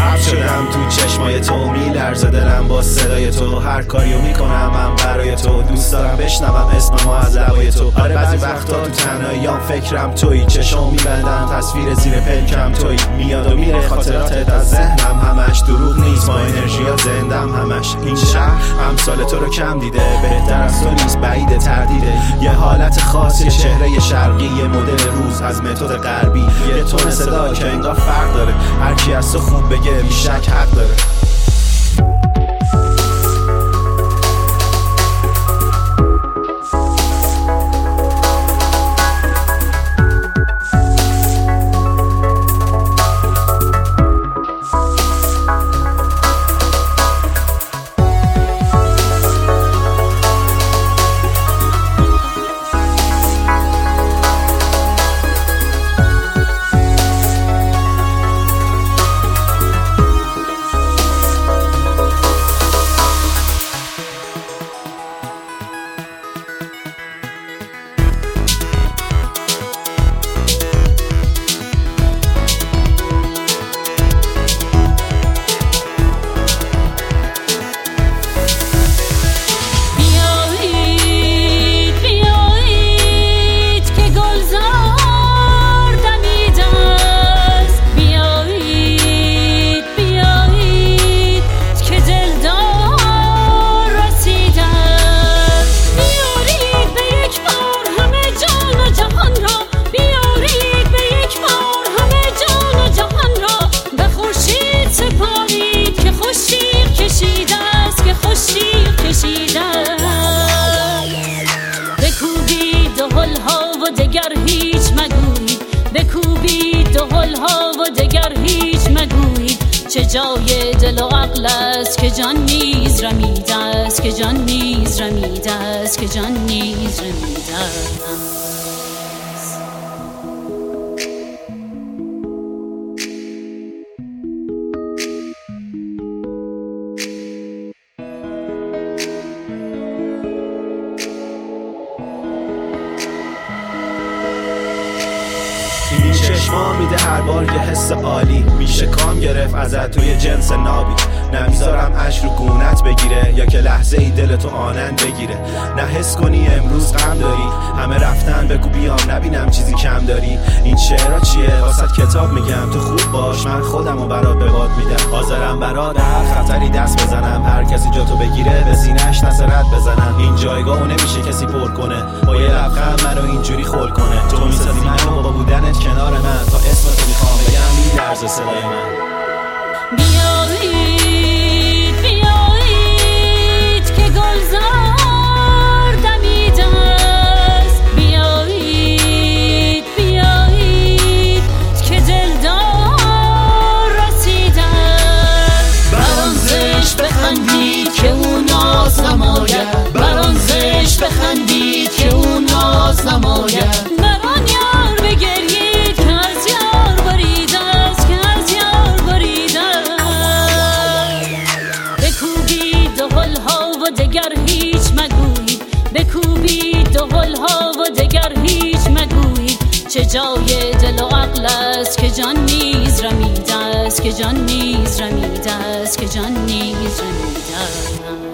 حبس شدم تو چشمای تو، میلرزه دلم با صدای تو. هر کاریو میکنم من برای تو، دوست دارم بشنوم اسممو از لبای تو. آره بعضی وقتا تو تنهاییام فکرم تویی، چشمو میبندم تصویر زیر پلکم تویی. میاد و میره خاطراتت از ذهنم، همش دروغ نیست با انرژیا زندم همش. این شهر امثال تو رو کم دیده، بهتر از تو نیست بعید تردیده. یه حالت خاصی چهره شرقی، یه مدل روز از متد غربی، یه تون صدا که انگار فرق داره. هر کی از تو خوب بگه بیشک حق داره. چه جای دل و عقل است که جان نیز رمیده است، که جان نیز رمیده است، که جان نیز رمیده است. این چشما میده هر بار یه حس عالی، میشه کام گرفت ازت توی جنس نابی. نمیذارم اشک رو گونت بگیره یا که لحظه ای دل تو آنند بگیره. نه حس کنی امروز غم داری، همه رفتن بگو بیام نبینم چیزی کم داری. این شعرها چیه واسط کتاب میگم، تو خوب باش من خودمو برات به باد میدم. حاضرم برات هر خطری دست بزنم، هر کسی جا تو بگیره به سینه‌اش دست رد بزنم. این جایگاهو نمیشه کسی پر کنه، با یه لبخند منو اینجوری خول کنه. تو میسازی منو با بودنت کنار من، تا اسم تو میخوام بگم میلرزه صدای من. بیایید بیایید که گلزار دمیده است، بیایید بیایید که دلدار رسیده است. بر آن زشت بخندید که او ناز نماید، بر آن زشت بخندید که او ناز نماید. بر آن یار بگریید که از یار بریده است، که از یار بریده است. بکوبید دهل‌ها و دگر هیچ مگویید، بکوبید دهل‌ها و دگر هیچ مگویید. چه جای دل و عقل است که جان نیز رمیده است، که جان نیز رمیده است، که جان نیز رمیده است.